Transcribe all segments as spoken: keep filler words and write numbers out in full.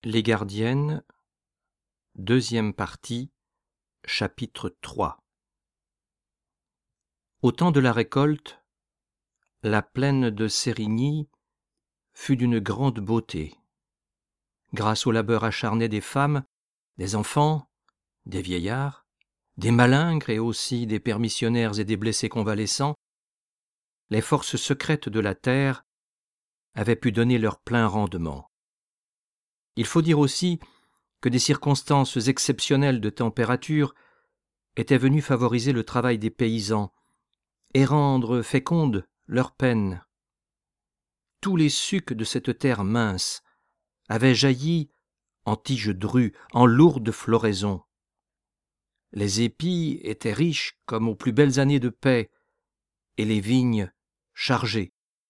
Les gardiennes, deuxième partie, chapitre trois. Au temps de la récolte, la plaine de Sérigny fut d'une grande beauté. Grâce au labeur acharné des femmes, des enfants, des vieillards, des malingres et aussi des permissionnaires et des blessés convalescents, les forces secrètes de la terre avaient pu donner leur plein rendement. Il faut dire aussi que des circonstances exceptionnelles de température étaient venues favoriser le travail des paysans et rendre féconde leur peine. Tous les sucs de cette terre mince avaient jailli en tiges drues, en lourdes floraisons. Les épis étaient riches comme aux plus belles années de paix, et les vignes chargées.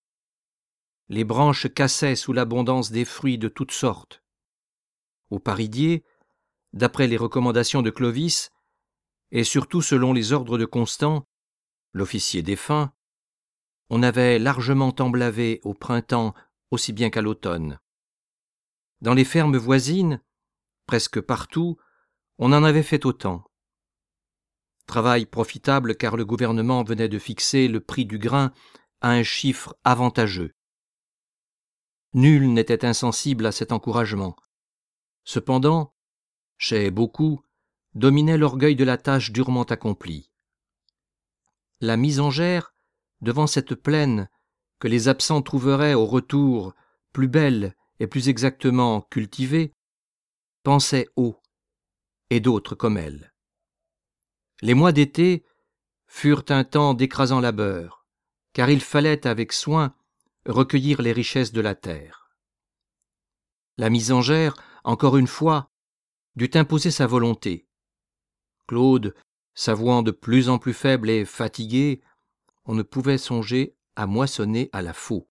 Les branches cassaient sous l'abondance des fruits de toutes sortes. Au Paridier, d'après les recommandations de Clovis, et surtout selon les ordres de Constant, l'officier défunt, on avait largement emblavé au printemps aussi bien qu'à l'automne. Dans les fermes voisines, presque partout, on en avait fait autant. Travail profitable car le gouvernement venait de fixer le prix du grain à un chiffre avantageux. Nul n'était insensible à cet encouragement. Cependant, chez beaucoup, dominait l'orgueil de la tâche durement accomplie. La misangère, devant cette plaine que les absents trouveraient au retour plus belle et plus exactement cultivée, pensait haut, et d'autres comme elle. Les mois d'été furent un temps d'écrasant labeur, car il fallait avec soin recueillir les richesses de la terre. La misangère, encore une fois, dut imposer sa volonté. Claude, s'avouant de plus en plus faible et fatigué, on ne pouvait songer à moissonner à la faux.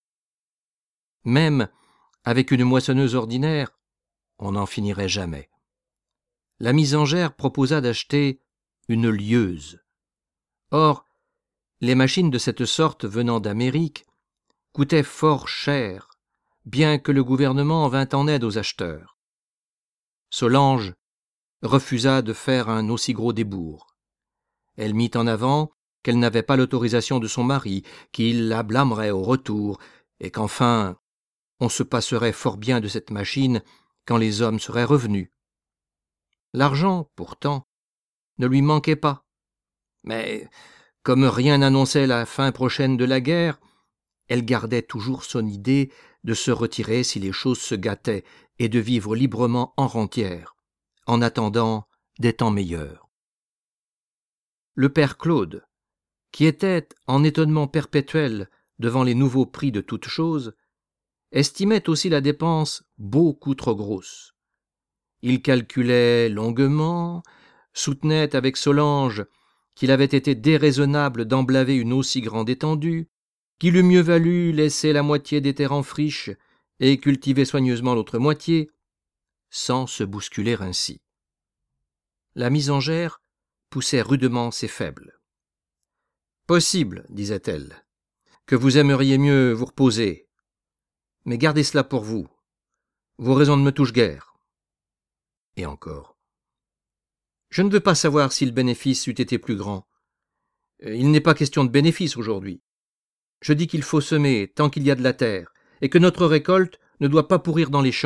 Même avec une moissonneuse ordinaire, on n'en finirait jamais. La misangère proposa d'acheter une lieuse. Or, les machines de cette sorte venant d'Amérique coûtaient fort cher, bien que le gouvernement vînt en aide aux acheteurs. Solange refusa de faire un aussi gros débours. Elle mit en avant qu'elle n'avait pas l'autorisation de son mari, qu'il la blâmerait au retour, et qu'enfin on se passerait fort bien de cette machine quand les hommes seraient revenus. L'argent, pourtant, ne lui manquait pas. Mais, comme rien n'annonçait la fin prochaine de la guerre, elle gardait toujours son idée de se retirer si les choses se gâtaient et de vivre librement en rentière, en attendant des temps meilleurs. Le père Claude, qui était en étonnement perpétuel devant les nouveaux prix de toutes choses, estimait aussi la dépense beaucoup trop grosse. Il calculait longuement, soutenait avec Solange qu'il avait été déraisonnable d'emblaver une aussi grande étendue, qu'il eût mieux valu laisser la moitié des terres en friche et cultiver soigneusement l'autre moitié, sans se bousculer ainsi. La misangère poussait rudement ses faibles. « Possible, disait-elle, que vous aimeriez mieux vous reposer, mais gardez cela pour vous. Vos raisons ne me touchent guère. » Et encore. « Je ne veux pas savoir si le bénéfice eût été plus grand. Il n'est pas question de bénéfice aujourd'hui. Je dis qu'il faut semer tant qu'il y a de la terre, et que notre récolte ne doit pas pourrir dans les champs. »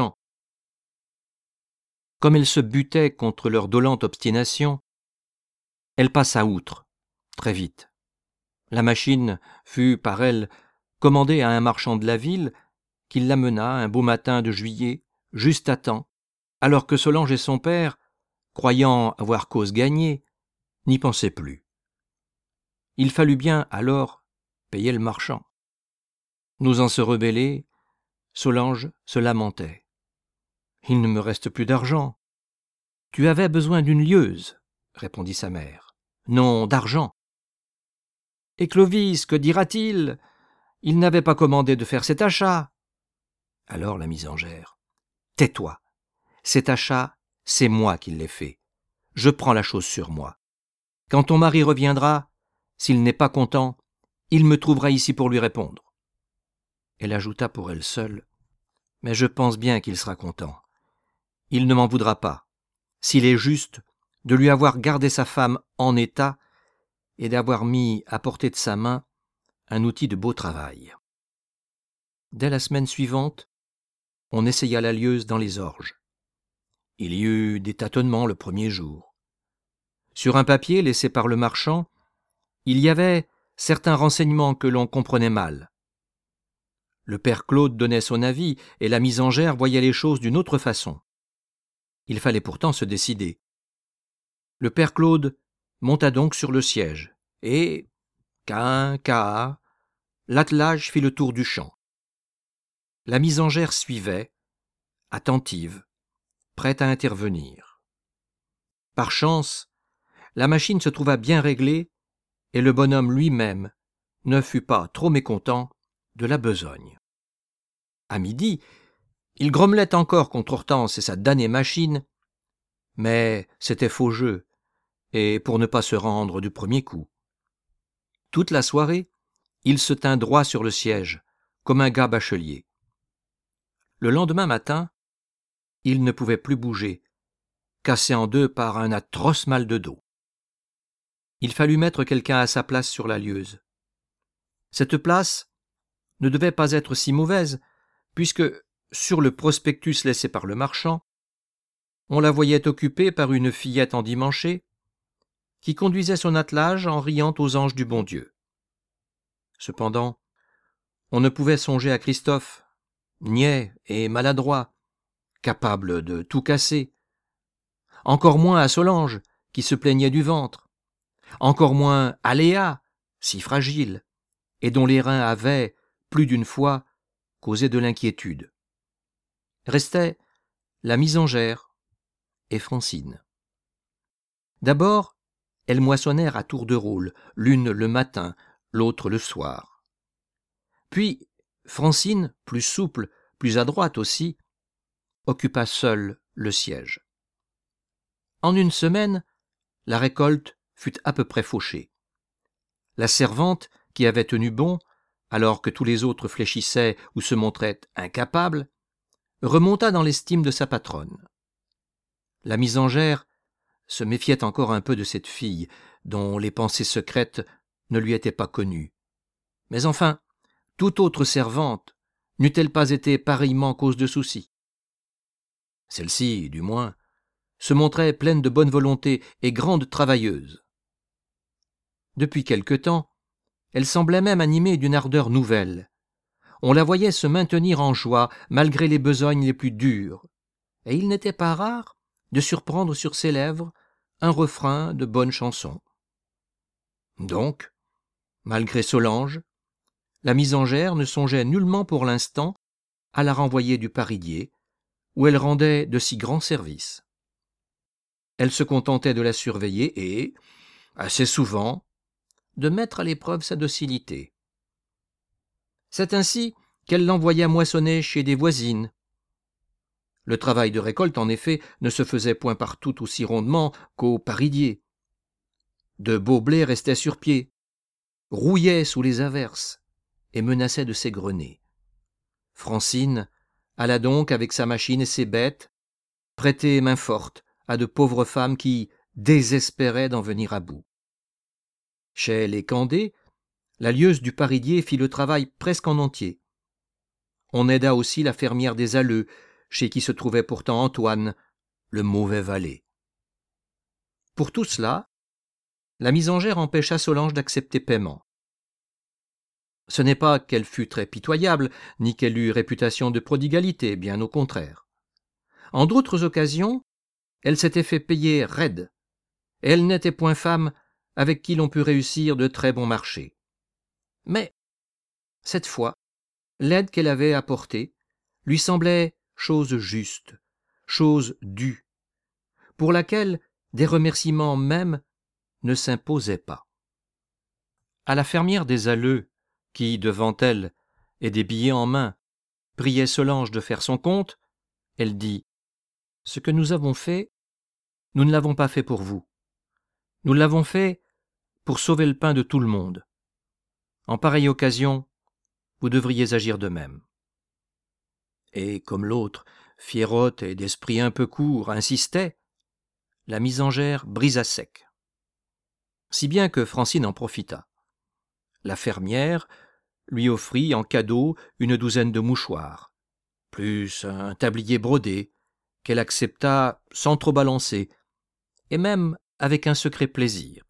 Comme elle se butait contre leur dolente obstination, elle passa outre, très vite. La machine fut, par elle, commandée à un marchand de la ville, qui l'amena un beau matin de juillet, juste à temps, alors que Solange et son père, croyant avoir cause gagnée, n'y pensaient plus. Il fallut bien, alors, payer le marchand. N'osant se rebeller, Solange se lamentait. « Il ne me reste plus d'argent. »« Tu avais besoin d'une lieuse, » répondit sa mère. « Non, d'argent. »« Et Clovis, que dira-t-il ? Il n'avait pas commandé de faire cet achat. » Alors la misangère. « Tais-toi. Cet achat, c'est moi qui l'ai fait. Je prends la chose sur moi. Quand ton mari reviendra, s'il n'est pas content, il me trouvera ici pour lui répondre. » Elle ajouta pour elle seule. « Mais je pense bien qu'il sera content. il ne m'en voudra pas, s'il est juste, de lui avoir gardé sa femme en état et d'avoir mis à portée de sa main un outil de beau travail. Dès la semaine suivante, on essaya la lieuse dans les orges. Il y eut des tâtonnements le premier jour. Sur un papier laissé par le marchand, il y avait certains renseignements que l'on comprenait mal. Le père Claude donnait son avis et la misangère voyait les choses d'une autre façon. Il fallait pourtant se décider. Le père Claude monta donc sur le siège et, qu'un, qu'à, l'attelage fit le tour du champ. La misangère suivait, attentive, prête à intervenir. Par chance, la machine se trouva bien réglée et le bonhomme lui-même ne fut pas trop mécontent de la besogne. À midi, il grommelait encore contre Hortense et sa damnée machine, mais c'était faux jeu, et pour ne pas se rendre du premier coup. Toute la soirée, il se tint droit sur le siège, comme un gars bachelier. Le lendemain matin, il ne pouvait plus bouger, cassé en deux par un atroce mal de dos. Il fallut mettre quelqu'un à sa place sur la lieuse. Cette place ne devait pas être si mauvaise, puisque, sur le prospectus laissé par le marchand, on la voyait occupée par une fillette endimanchée qui conduisait son attelage en riant aux anges du bon Dieu. Cependant, on ne pouvait songer à Christophe, niais et maladroit, capable de tout casser, encore moins à Solange, qui se plaignait du ventre, encore moins à Léa, si fragile, et dont les reins avaient, plus d'une fois, causé de l'inquiétude. Restaient la misangère et Francine. D'abord, elles moissonnèrent à tour de rôle, l'une le matin, l'autre le soir. Puis, Francine, plus souple, plus adroite aussi, occupa seule le siège. En une semaine, la récolte fut à peu près fauchée. La servante, qui avait tenu bon, alors que tous les autres fléchissaient ou se montraient incapables, remonta dans l'estime de sa patronne. La misangère se méfiait encore un peu de cette fille, dont les pensées secrètes ne lui étaient pas connues. Mais enfin, toute autre servante n'eût-elle pas été pareillement cause de soucis? Celle-ci, du moins, se montrait pleine de bonne volonté et grande travailleuse. Depuis quelque temps, elle semblait même animée d'une ardeur nouvelle. On la voyait se maintenir en joie malgré les besognes les plus dures, et il n'était pas rare de surprendre sur ses lèvres un refrain de bonne chanson. Donc, malgré Solange, la misangère ne songeait nullement pour l'instant à la renvoyer du Parillier, où elle rendait de si grands services. Elle se contentait de la surveiller et, assez souvent, de mettre à l'épreuve sa docilité. C'est ainsi qu'elle l'envoya moissonner chez des voisines. Le travail de récolte, en effet, ne se faisait point partout aussi rondement qu'au Parillier. De beaux blés restaient sur pied, rouillaient sous les averses et menaçaient de s'égrener. Francine alla donc avec sa machine et ses bêtes prêter main forte à de pauvres femmes qui désespéraient d'en venir à bout. Chez les Candé, la lieuse du Parillier fit le travail presque en entier. On aida aussi la fermière des Alleux, chez qui se trouvait pourtant Antoine, le mauvais valet. Pour tout cela, la misangère empêcha Solange d'accepter paiement. Ce n'est pas qu'elle fût très pitoyable, ni qu'elle eût réputation de prodigalité, bien au contraire. En d'autres occasions, elle s'était fait payer raide, et elle n'était point femme avec qui l'on put réussir de très bons marchés. Mais, cette fois, l'aide qu'elle avait apportée lui semblait chose juste, chose due, pour laquelle des remerciements même ne s'imposaient pas. À la fermière des Alleux, qui, devant elle, et des billets en main, priait Solange de faire son compte, elle dit « Ce que nous avons fait, nous ne l'avons pas fait pour vous. Nous l'avons fait pour sauver le pain de tout le monde. En pareille occasion, vous devriez agir de même. » et comme l'autre, fiérotte et d'esprit un peu court, insistait, la misangère brisa sec. Si bien que Francine en profita. La fermière lui offrit en cadeau une douzaine de mouchoirs, plus un tablier brodé, qu'elle accepta sans trop balancer, et même avec un secret plaisir.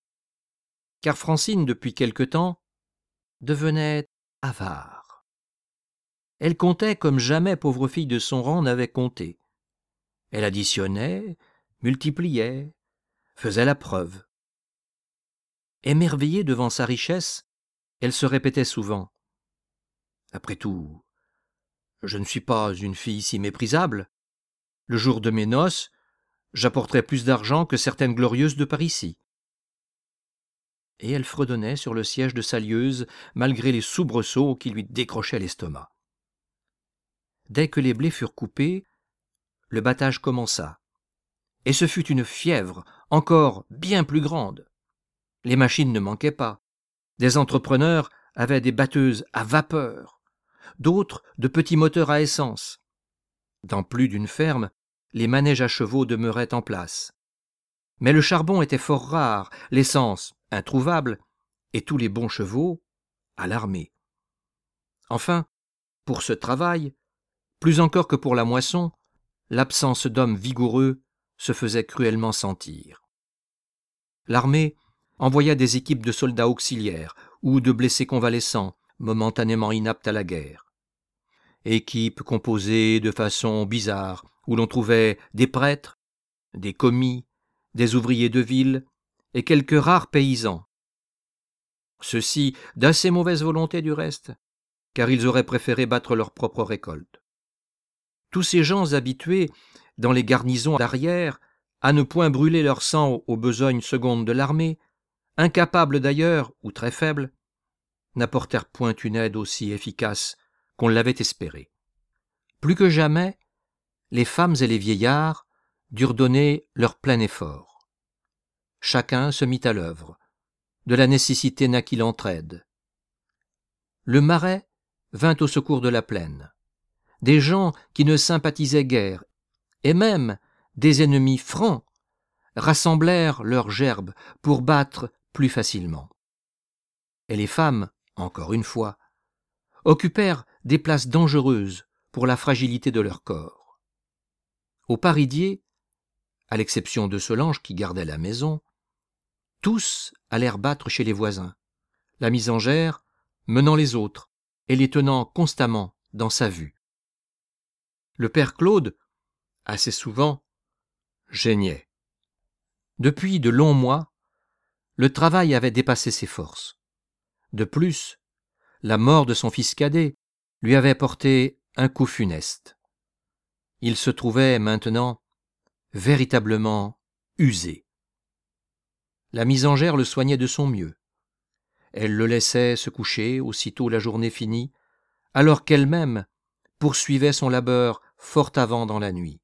Car Francine, depuis quelque temps, devenait avare. Elle comptait comme jamais pauvre fille de son rang n'avait compté. Elle additionnait, multipliait, faisait la preuve. Émerveillée devant sa richesse, elle se répétait souvent. Après tout, je ne suis pas une fille si méprisable. Le jour de mes noces, j'apporterai plus d'argent que certaines glorieuses de par ici. Et elle fredonnait sur le siège de sa lieuse malgré les soubresauts qui lui décrochaient l'estomac. Dès que les blés furent coupés, le battage commença. Et ce fut une fièvre encore bien plus grande. Les machines ne manquaient pas. Des entrepreneurs avaient des batteuses à vapeur, d'autres de petits moteurs à essence. Dans plus d'une ferme, les manèges à chevaux demeuraient en place. Mais le charbon était fort rare, l'essence introuvable, et tous les bons chevaux alarmés. Enfin, pour ce travail, plus encore que pour la moisson, l'absence d'hommes vigoureux se faisait cruellement sentir. L'armée envoya des équipes de soldats auxiliaires ou de blessés convalescents, momentanément inaptes à la guerre. Équipes composées de façon bizarre, où l'on trouvait des prêtres, des commis, des ouvriers de ville et quelques rares paysans. Ceux-ci d'assez mauvaise volonté du reste, car ils auraient préféré battre leur propre récolte. Tous ces gens habitués, dans les garnisons d'arrière, à ne point brûler leur sang aux besognes secondes de l'armée, incapables d'ailleurs, ou très faibles, n'apportèrent point une aide aussi efficace qu'on l'avait espéré. Plus que jamais, les femmes et les vieillards durent donner leur plein effort. Chacun se mit à l'œuvre. De la nécessité naquit l'entraide. Le Marais vint au secours de la plaine. Des gens qui ne sympathisaient guère, et même des ennemis francs, rassemblèrent leurs gerbes pour battre plus facilement. Et les femmes, encore une fois, occupèrent des places dangereuses pour la fragilité de leur corps. Au Paridier, à l'exception de Solange qui gardait la maison, tous allèrent battre chez les voisins, la misangère menant les autres et les tenant constamment dans sa vue. Le père Claude, assez souvent, geignait. Depuis de longs mois, le travail avait dépassé ses forces. De plus, la mort de son fils cadet lui avait porté un coup funeste. Il se trouvait maintenant véritablement usé. La misangère le soignait de son mieux. Elle le laissait se coucher aussitôt la journée finie, alors qu'elle-même poursuivait son labeur fort avant dans la nuit.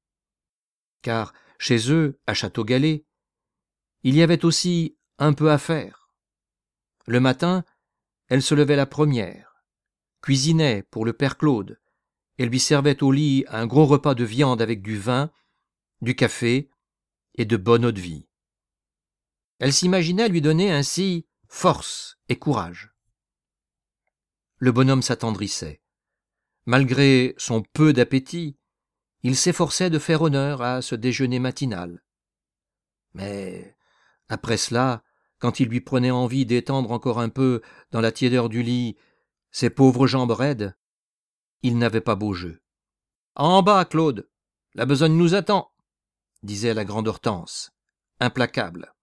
Car chez eux, à Château-Gallet, il y avait aussi un peu à faire. Le matin, elle se levait la première, cuisinait pour le père Claude, et lui servait au lit un gros repas de viande avec du vin, du café et de bonne eau-de-vie. Elle s'imaginait lui donner ainsi force et courage. Le bonhomme s'attendrissait. Malgré son peu d'appétit, il s'efforçait de faire honneur à ce déjeuner matinal. Mais, après cela, quand il lui prenait envie d'étendre encore un peu dans la tiédeur du lit ses pauvres jambes raides, il n'avait pas beau jeu. « En bas, Claude, la besogne nous attend !» disait la grande Hortense, implacable.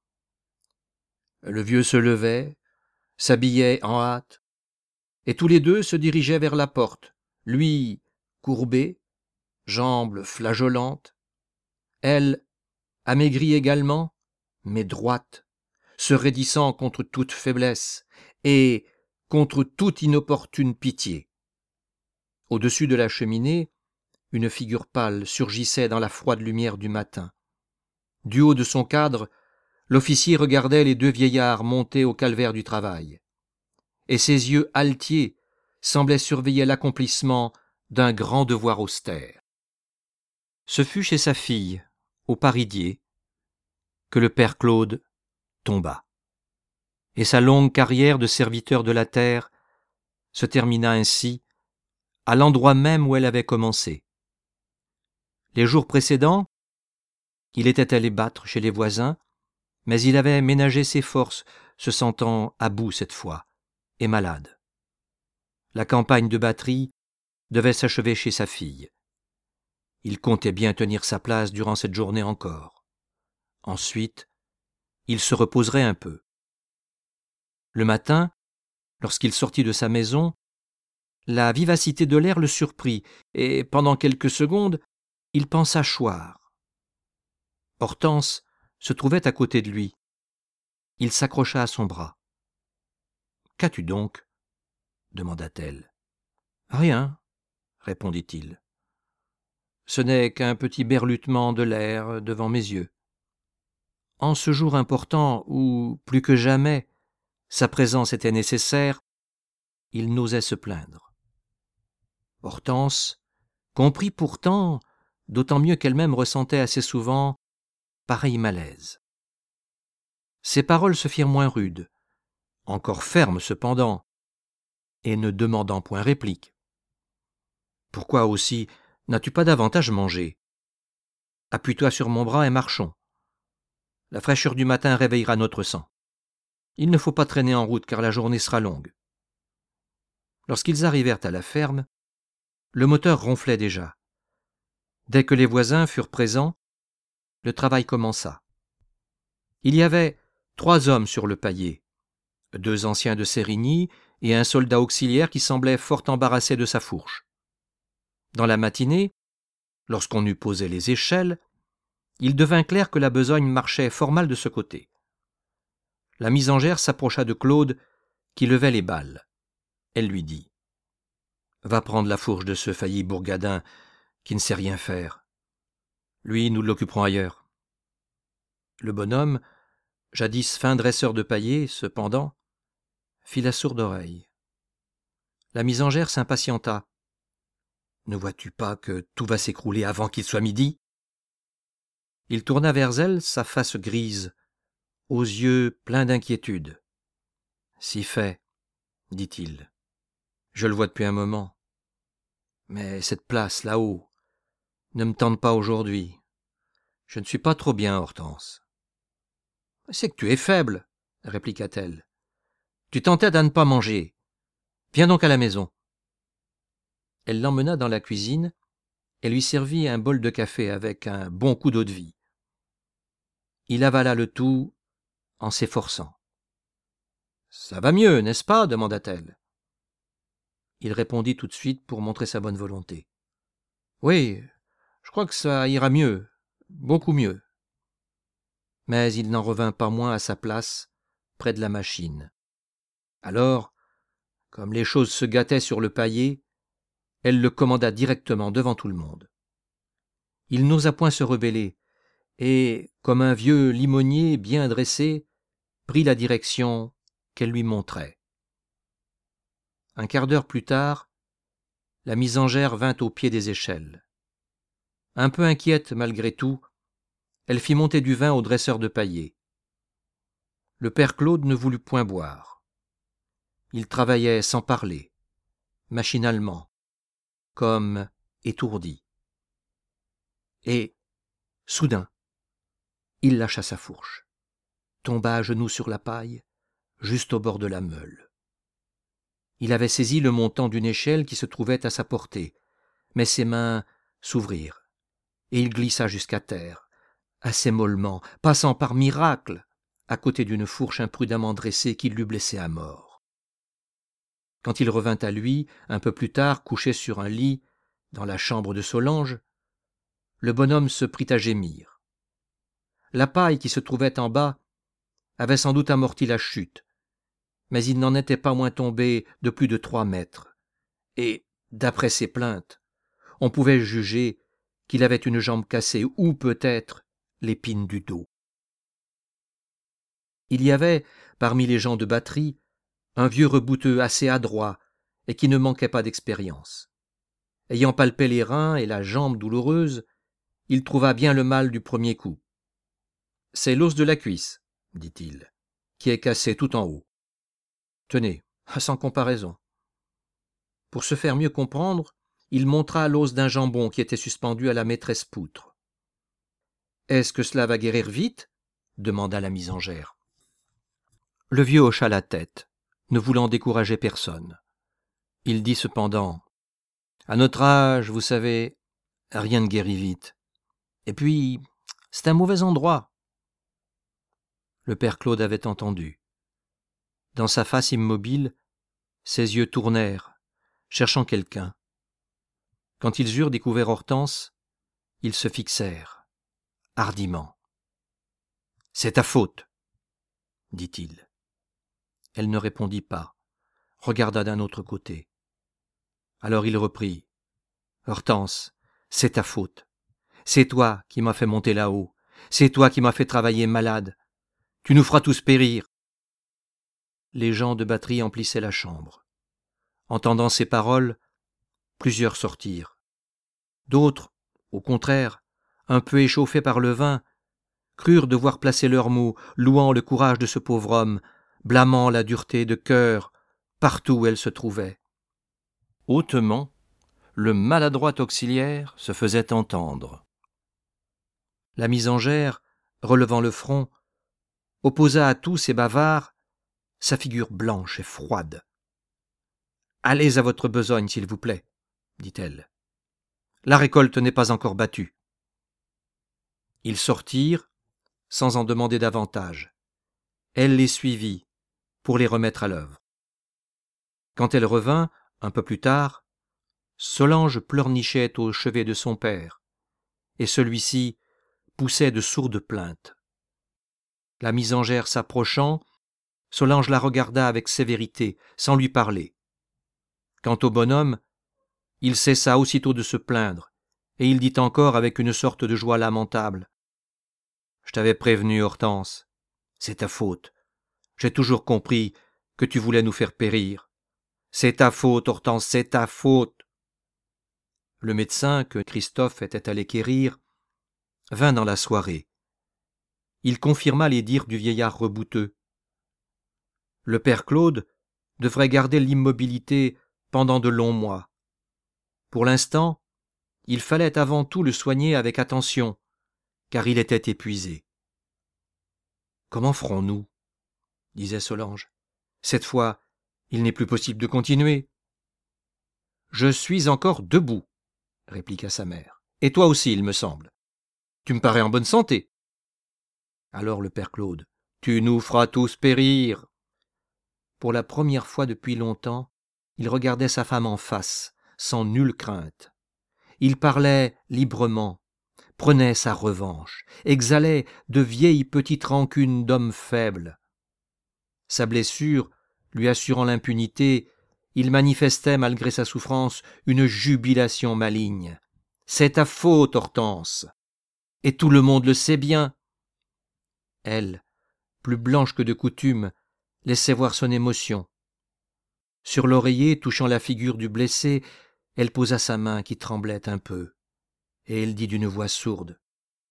Le vieux se levait, s'habillait en hâte, et tous les deux se dirigeaient vers la porte, lui courbé, jambes flageolantes, elle amaigrie également, mais droite, se raidissant contre toute faiblesse et contre toute inopportune pitié. Au-dessus de la cheminée, une figure pâle surgissait dans la froide lumière du matin. Du haut de son cadre, l'officier regardait les deux vieillards monter au calvaire du travail, et ses yeux altiers semblaient surveiller l'accomplissement d'un grand devoir austère. Ce fut chez sa fille, au Paridier, que le père Claude tomba. Et sa longue carrière de serviteur de la terre se termina ainsi, à l'endroit même où elle avait commencé. Les jours précédents, il était allé battre chez les voisins, mais il avait ménagé ses forces, se sentant à bout cette fois, et malade. La campagne de batterie devait s'achever chez sa fille. Il comptait bien tenir sa place durant cette journée encore. Ensuite, il se reposerait un peu. Le matin, lorsqu'il sortit de sa maison, la vivacité de l'air le surprit, et pendant quelques secondes, il pensa choir. Hortense se trouvait à côté de lui. Il s'accrocha à son bras. « Qu'as-tu donc » demanda-t-elle. « Rien, » répondit-il. « Ce n'est qu'un petit berlutement de l'air devant mes yeux. » En ce jour important où, plus que jamais, sa présence était nécessaire, il n'osait se plaindre. Hortense comprit pourtant, d'autant mieux qu'elle-même ressentait assez souvent pareil malaise. Ses paroles se firent moins rudes, encore fermes cependant, et ne demandant point réplique. « Pourquoi aussi n'as-tu pas davantage mangé ? Appuie-toi sur mon bras et marchons. La fraîcheur du matin réveillera notre sang. Il ne faut pas traîner en route car la journée sera longue. » Lorsqu'ils arrivèrent à la ferme, le moteur ronflait déjà. Dès que les voisins furent présents, le travail commença. Il y avait trois hommes sur le paillet, deux anciens de Sérigny et un soldat auxiliaire qui semblait fort embarrassé de sa fourche. Dans la matinée, lorsqu'on eut posé les échelles, il devint clair que la besogne marchait fort mal de ce côté. La misangère s'approcha de Claude, qui levait les balles. Elle lui dit « Va prendre la fourche de ce failli bourgadin qui ne sait rien faire. Lui, nous l'occuperons ailleurs. » Le bonhomme, jadis fin dresseur de paillets, cependant, fit la sourde oreille. La misangère s'impatienta. « Ne vois-tu pas que tout va s'écrouler avant qu'il soit midi ?» Il tourna vers elle sa face grise, aux yeux pleins d'inquiétude. « Si fait, » dit-il. « Je le vois depuis un moment. Mais cette place, là-haut, ne me tente pas aujourd'hui. Je ne suis pas trop bien, Hortense. »« C'est que tu es faible, » répliqua-t-elle. « Tu t'entêtes à ne pas manger. Viens donc à la maison. » Elle l'emmena dans la cuisine et lui servit un bol de café avec un bon coup d'eau-de-vie. Il avala le tout en s'efforçant. « Ça va mieux, n'est-ce pas ?» demanda-t-elle. Il répondit tout de suite pour montrer sa bonne volonté. « Oui, je crois que ça ira mieux, beaucoup mieux. » Mais il n'en revint pas moins à sa place, près de la machine. Alors, comme les choses se gâtaient sur le paillet, elle le commanda directement devant tout le monde. Il n'osa point se rebeller, et, comme un vieux limonier bien dressé, prit la direction qu'elle lui montrait. Un quart d'heure plus tard, la misangère vint au pied des échelles. Un peu inquiète malgré tout, elle fit monter du vin au dresseur de paillets. Le père Claude ne voulut point boire. Il travaillait sans parler, machinalement, comme étourdi. Et, soudain, il lâcha sa fourche, tomba à genoux sur la paille, juste au bord de la meule. Il avait saisi le montant d'une échelle qui se trouvait à sa portée, mais ses mains s'ouvrirent, et il glissa jusqu'à terre, assez mollement, passant par miracle à côté d'une fourche imprudemment dressée qui l'eût blessé à mort. Quand il revint à lui, un peu plus tard, couché sur un lit, dans la chambre de Solange, le bonhomme se prit à gémir. La paille qui se trouvait en bas avait sans doute amorti la chute, mais il n'en était pas moins tombé de plus de trois mètres, et, d'après ses plaintes, on pouvait juger qu'il avait une jambe cassée ou peut-être l'épine du dos. Il y avait, parmi les gens de batterie, un vieux rebouteux assez adroit et qui ne manquait pas d'expérience. Ayant palpé les reins et la jambe douloureuse, il trouva bien le mal du premier coup. « C'est l'os de la cuisse, » dit-il, « qui est cassé tout en haut. Tenez, sans comparaison. » Pour se faire mieux comprendre, il montra l'os d'un jambon qui était suspendu à la maîtresse poutre. « Est-ce que cela va guérir vite ?» demanda la misangère. Le vieux hocha la tête, ne voulant décourager personne. Il dit cependant « À notre âge, vous savez, rien ne guérit vite. Et puis, c'est un mauvais endroit. » Le père Claude avait entendu. Dans sa face immobile, ses yeux tournèrent, cherchant quelqu'un. Quand ils eurent découvert Hortense, ils se fixèrent, hardiment. « C'est ta faute, » dit-il. Elle ne répondit pas, regarda d'un autre côté. Alors il reprit. « Hortense, c'est ta faute. C'est toi qui m'as fait monter là-haut. C'est toi qui m'as fait travailler malade. Tu nous feras tous périr. » Les gens de batterie emplissaient la chambre. Entendant ces paroles, plusieurs sortirent. D'autres, au contraire, un peu échauffés par le vin, crurent devoir placer leurs mots, louant le courage de ce pauvre homme, blâmant la dureté de cœur partout où elle se trouvait. Hautement, le maladroit auxiliaire se faisait entendre. La misangère, relevant le front, opposa à tous ces bavards sa figure blanche et froide. « Allez à votre besogne, s'il vous plaît, » dit-elle. « La récolte n'est pas encore battue. » Ils sortirent, sans en demander davantage. Elle les suivit, pour les remettre à l'œuvre. Quand elle revint, un peu plus tard, Solange pleurnichait au chevet de son père, et celui-ci poussait de sourdes plaintes. La misangère s'approchant, Solange la regarda avec sévérité, sans lui parler. Quant au bonhomme, il cessa aussitôt de se plaindre, et il dit encore avec une sorte de joie lamentable. « Je t'avais prévenu, Hortense, c'est ta faute. J'ai toujours compris que tu voulais nous faire périr. C'est ta faute, Hortense, c'est ta faute. » Le médecin, que Christophe était allé quérir, vint dans la soirée. Il confirma les dires du vieillard rebouteux. Le père Claude devrait garder l'immobilité pendant de longs mois. Pour l'instant, il fallait avant tout le soigner avec attention, car il était épuisé. « Comment ferons-nous » disait Solange. « Cette fois, il n'est plus possible de continuer. »« Je suis encore debout, » répliqua sa mère. « Et toi aussi, il me semble. Tu me parais en bonne santé. » Alors le père Claude. « Tu nous feras tous périr. » Pour la première fois depuis longtemps, il regardait sa femme en face, sans nulle crainte. Il parlait librement, prenait sa revanche, exhalait de vieilles petites rancunes d'homme faible. Sa blessure, lui assurant l'impunité, il manifestait, malgré sa souffrance, une jubilation maligne. « C'est ta faute, Hortense, et tout le monde le sait bien. » Elle, plus blanche que de coutume, laissait voir son émotion. Sur l'oreiller, touchant la figure du blessé, elle posa sa main qui tremblait un peu, et elle dit d'une voix sourde.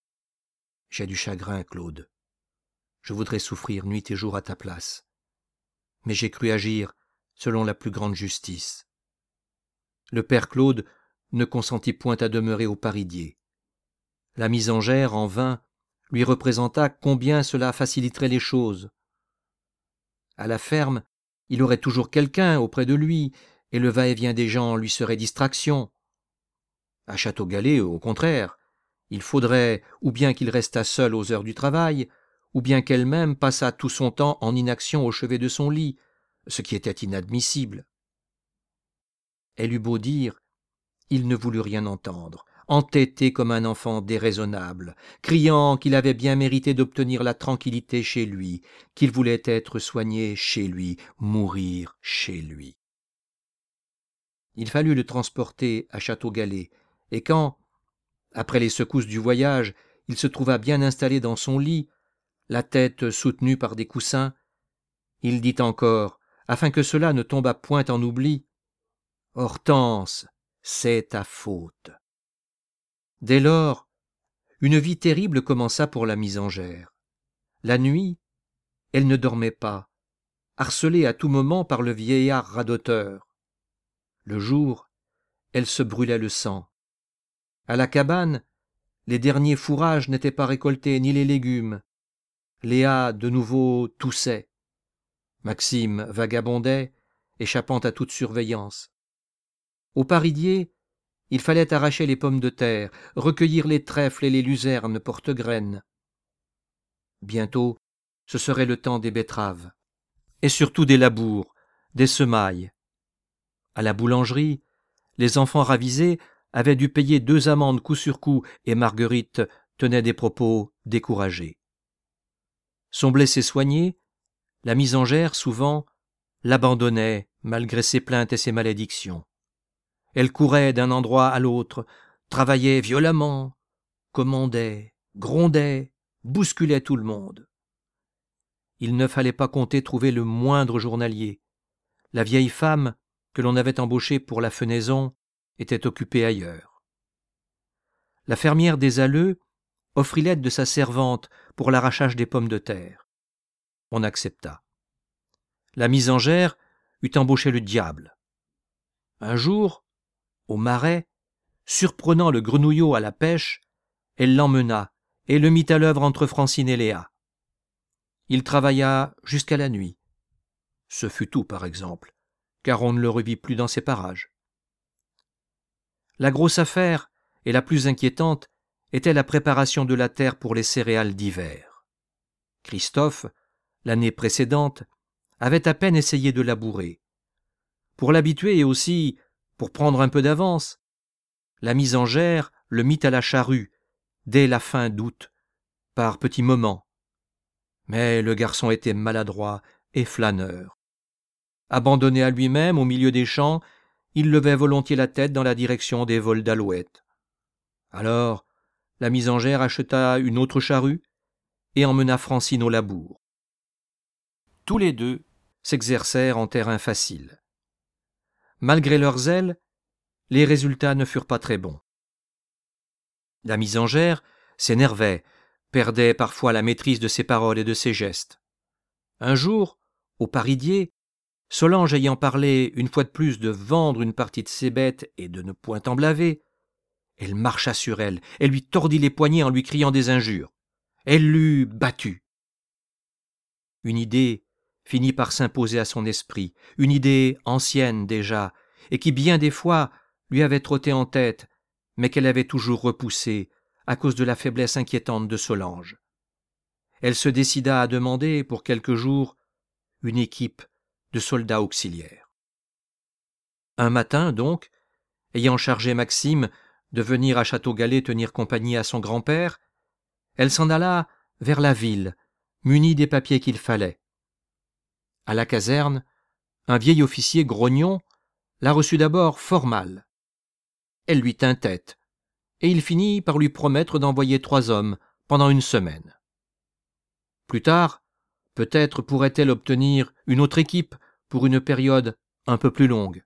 « J'ai du chagrin, Claude. Je voudrais souffrir nuit et jour à ta place. Mais j'ai cru agir selon la plus grande justice. » Le père Claude ne consentit point à demeurer au Paridier. La misangère, en vain, lui représenta combien cela faciliterait les choses. À la ferme, il aurait toujours quelqu'un auprès de lui, et le va-et-vient des gens lui serait distraction. À Château-Galets, au contraire, il faudrait ou bien qu'il restât seul aux heures du travail, ou bien qu'elle-même passât tout son temps en inaction au chevet de son lit, ce qui était inadmissible. Elle eut beau dire, il ne voulut rien entendre, entêté comme un enfant déraisonnable, criant qu'il avait bien mérité d'obtenir la tranquillité chez lui, qu'il voulait être soigné chez lui, mourir chez lui. Il fallut le transporter à Château-Galets, et quand, après les secousses du voyage, il se trouva bien installé dans son lit, la tête soutenue par des coussins, il dit encore, afin que cela ne tombât point en oubli, « Hortense, c'est ta faute. Dès lors, une vie terrible commença pour la misangère. La nuit, elle ne dormait pas, harcelée à tout moment par le vieillard radoteur. Le jour, elle se brûlait le sang. À la cabane, les derniers fourrages n'étaient pas récoltés, ni les légumes. Léa, de nouveau, toussait. Maxime vagabondait, échappant à toute surveillance. Au paridier, il fallait arracher les pommes de terre, recueillir les trèfles et les luzernes porte-graines. Bientôt, ce serait le temps des betteraves, et surtout des labours, des semailles. À la boulangerie, les enfants ravisés avaient dû payer deux amendes coup sur coup, et Marguerite tenait des propos découragés. Son blessé soigné, la misangère, souvent, l'abandonnait malgré ses plaintes et ses malédictions. Elle courait d'un endroit à l'autre, travaillait violemment, commandait, grondait, bousculait tout le monde. Il ne fallait pas compter trouver le moindre journalier. La vieille femme que l'on avait embauchée pour la fenaison était occupée ailleurs. La fermière des Alleux offrit l'aide de sa servante pour l'arrachage des pommes de terre. On accepta. La misangère eut embauché le diable. Un jour, au marais, surprenant le grenouillot à la pêche, elle l'emmena et le mit à l'œuvre entre Francine et Léa. Il travailla jusqu'à la nuit. Ce fut tout, par exemple, car on ne le revit plus dans ces parages. La grosse affaire, et la plus inquiétante, était la préparation de la terre pour les céréales d'hiver. Christophe, l'année précédente, avait à peine essayé de labourer. Pour l'habituer et aussi pour prendre un peu d'avance, la misangère le mit à la charrue dès la fin d'août, par petits moments. Mais le garçon était maladroit et flâneur. Abandonné à lui-même au milieu des champs, il levait volontiers la tête dans la direction des vols d'alouettes. Alors, la misangère acheta une autre charrue et emmena Francine au labour. Tous les deux s'exercèrent en terrain facile. Malgré leur zèle, les résultats ne furent pas très bons. La misangère s'énervait, perdait parfois la maîtrise de ses paroles et de ses gestes. Un jour, au paridier, Solange ayant parlé une fois de plus de vendre une partie de ses bêtes et de ne point en blaver, elle marcha sur elle, elle lui tordit les poignets en lui criant des injures. Elle l'eut battue. Une idée finit par s'imposer à son esprit, une idée ancienne déjà, et qui bien des fois lui avait trotté en tête, mais qu'elle avait toujours repoussée à cause de la faiblesse inquiétante de Solange. Elle se décida à demander, pour quelques jours, une équipe de soldats auxiliaires. Un matin, donc, ayant chargé Maxime de venir à Château-Galets tenir compagnie à son grand-père, elle s'en alla vers la ville, munie des papiers qu'il fallait. À la caserne, un vieil officier grognon la reçut d'abord fort mal. Elle lui tint tête, et il finit par lui promettre d'envoyer trois hommes pendant une semaine. Plus tard, peut-être pourrait-elle obtenir une autre équipe pour une période un peu plus longue.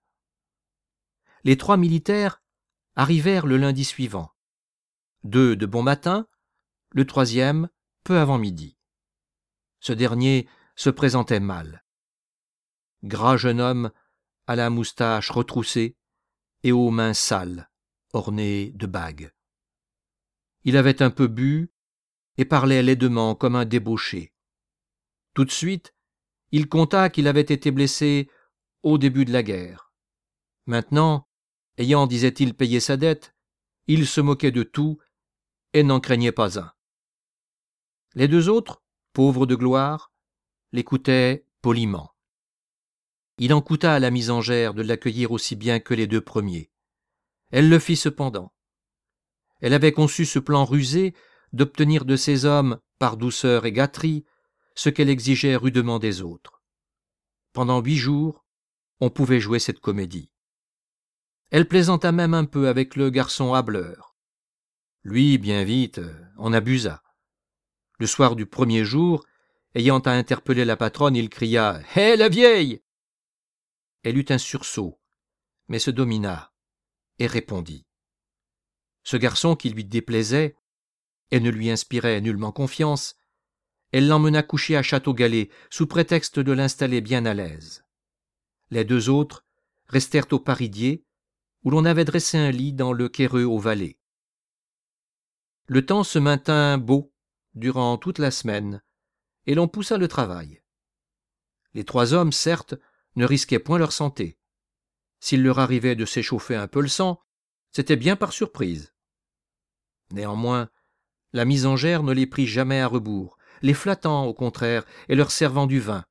Les trois militaires arrivèrent le lundi suivant. Deux de bon matin, le troisième peu avant midi. Ce dernier se présentait mal. Gras jeune homme à la moustache retroussée et aux mains sales, ornées de bagues. Il avait un peu bu et parlait laidement comme un débauché. Tout de suite, il conta qu'il avait été blessé au début de la guerre. Maintenant, ayant, disait-il, payé sa dette, il se moquait de tout et n'en craignait pas un. Les deux autres, pauvres de gloire, l'écoutaient poliment. Il en coûta à la misangère de l'accueillir aussi bien que les deux premiers. Elle le fit cependant. Elle avait conçu ce plan rusé d'obtenir de ces hommes, par douceur et gâterie, ce qu'elle exigeait rudement des autres. Pendant huit jours, on pouvait jouer cette comédie. Elle plaisanta même un peu avec le garçon hâbleur. Lui, bien vite, en abusa. Le soir du premier jour, ayant à interpeller la patronne, il cria « Hé, la vieille !» Elle eut un sursaut, mais se domina, et répondit. Ce garçon qui lui déplaisait et ne lui inspirait nullement confiance, elle l'emmena coucher à Château-Galets sous prétexte de l'installer bien à l'aise. Les deux autres restèrent au Paridier, où l'on avait dressé un lit dans le Quéreux aux Vallées. Le temps se maintint beau durant toute la semaine, et l'on poussa le travail. Les trois hommes, certes, ne risquaient point leur santé. S'il leur arrivait de s'échauffer un peu le sang, c'était bien par surprise. Néanmoins, la misangère ne les prit jamais à rebours, les flattant au contraire et leur servant du vin.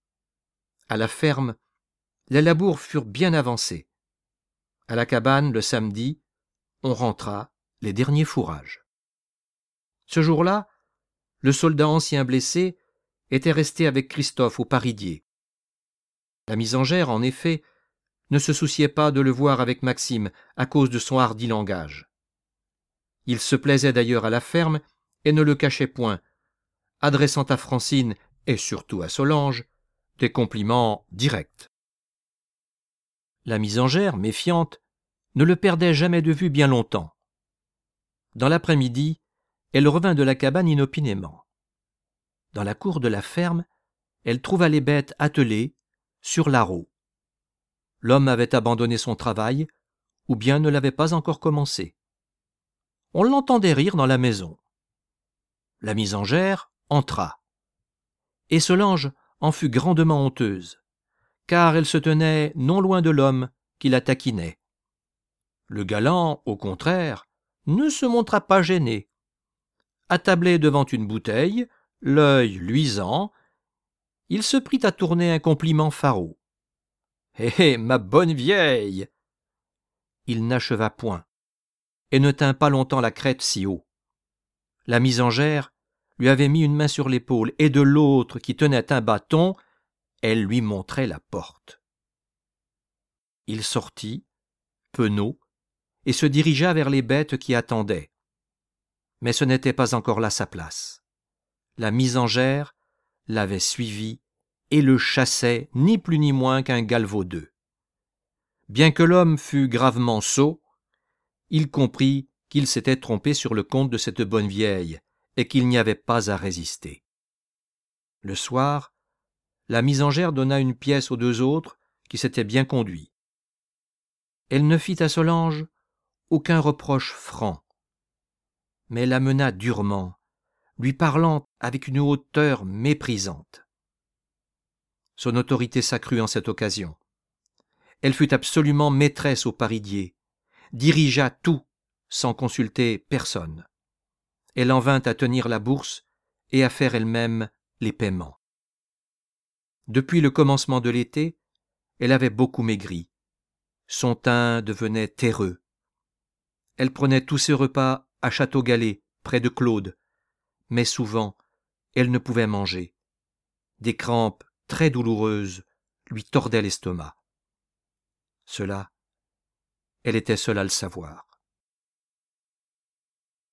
À la ferme, les labours furent bien avancés. À la cabane, le samedi, on rentra les derniers fourrages. Ce jour-là, le soldat ancien blessé était resté avec Christophe au Paridier. La misangère, en effet, ne se souciait pas de le voir avec Maxime à cause de son hardi langage. Il se plaisait d'ailleurs à la ferme et ne le cachait point, adressant à Francine et surtout à Solange des compliments directs. La misangère, méfiante, ne le perdait jamais de vue bien longtemps. Dans l'après-midi, elle revint de la cabane inopinément. Dans la cour de la ferme, elle trouva les bêtes attelées sur l'arreau. L'homme avait abandonné son travail, ou bien ne l'avait pas encore commencé. On l'entendait rire dans la maison. La misangère entra. Et Solange en fut grandement honteuse, car elle se tenait non loin de l'homme qui la taquinait. Le galant, au contraire, ne se montra pas gêné. Attablé devant une bouteille, l'œil luisant, il se prit à tourner un compliment faraud. « Hé hé, ma bonne vieille !» Il n'acheva point, et ne tint pas longtemps la crête si haut. La misangère lui avait mis une main sur l'épaule, et de l'autre, qui tenait un bâton, elle lui montrait la porte. Il sortit, penaud, et se dirigea vers les bêtes qui attendaient. Mais ce n'était pas encore là sa place. La misangère l'avait suivi et le chassait ni plus ni moins qu'un galvaudeux. Bien que l'homme fût gravement sot, il comprit qu'il s'était trompé sur le compte de cette bonne vieille et qu'il n'y avait pas à résister. Le soir, la misangère donna une pièce aux deux autres qui s'étaient bien conduits. Elle ne fit à Solange aucun reproche franc, mais la mena durement, lui parlant avec une hauteur méprisante. Son autorité s'accrut en cette occasion. Elle fut absolument maîtresse au Paridier, dirigea tout sans consulter personne. Elle en vint à tenir la bourse et à faire elle-même les paiements. Depuis le commencement de l'été, elle avait beaucoup maigri. Son teint devenait terreux. Elle prenait tous ses repas à Château-Galets, près de Claude, mais souvent elle ne pouvait manger. Des crampes très douloureuses lui tordaient l'estomac. Cela, elle était seule à le savoir.